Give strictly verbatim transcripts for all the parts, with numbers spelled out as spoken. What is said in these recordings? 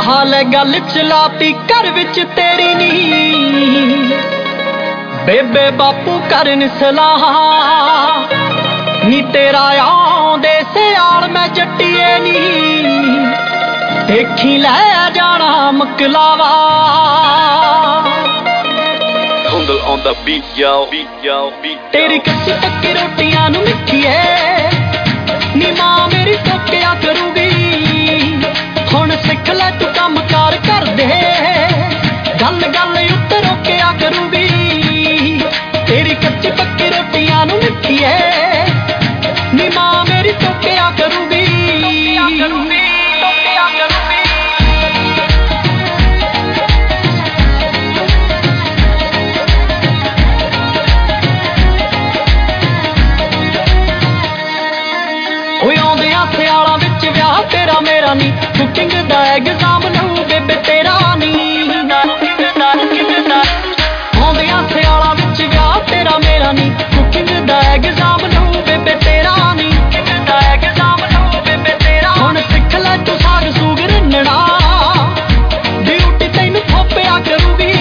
हाल है गल चलाती घर विच तेरी नी बेबे बापू करन सलाह नी तेरा आंदे सियाल मैं जट्टिए नी देखी लै जाना मकलावा on the beat, yo, beat, yo, beat, yo. तेरी कच्ची पक्की रोटियां नू मिठिए नी मां मेरी टोकिया करूगी हुण सिख लै तू काम कार कर दे गल गल उत्ते रोकिया करूगी तेरी कच्ची पक्की रोटियां नू मिठिए नी मां मेरी टोकिया करूगी टोकिया करूगी सियाला विच व्याह तेरा मेरा नी कुकिंग दा एग्जाम लू बेबे तेरा नी आउंदियां सियाला विच व्याह तेरा मेरा नी कुकिंग दा एग्जाम लू बेबे तेरा नी हुण सिख लै तू साग सूग रन्नना ड्यूटी तैनू थोपिया करूगी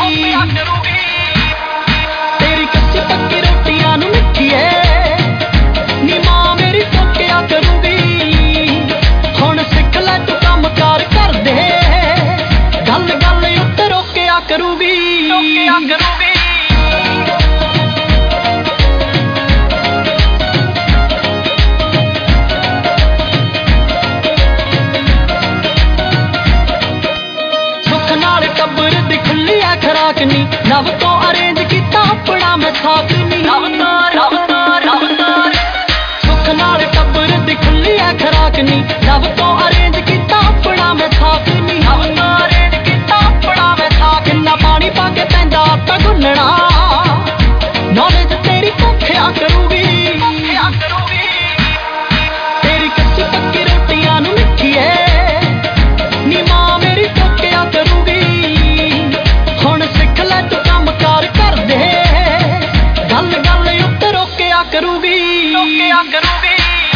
तेरी कच्ची पक्की रोटियां नू मिठिए नी मां मेरी टोकिया करूगी करूगी करूगी सुख नाल टब्बर दी खुली है खराक नी नव तो अरेंज कीता अपना मैं साथ नी सुख नाल टब्बर दी खुली है खराक नी नव तो अरेंज कीता अपना मैं साथ नी पानी पाके पैंदा आटा गुन्नना नॉलेज तेरी कोखिया करूगी तेरी कच्ची पक्की रोटियां नू मिठिए नी मां मेरी टोकिया करूगी हुण सिख लै तू काम कार कर दे गल गल उत्ते रोकिया करूगी रोकिया करूगी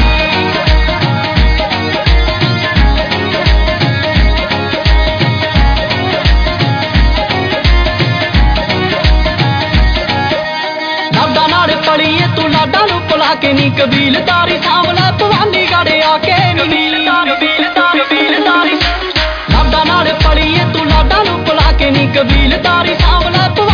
पड़िए तू लाडा नू भुला के नी कबीलदारी सामला भवानी गढ़ आके लाडा नाल पड़िए तू लाडा नू भुला के नी कबीलदारी सामला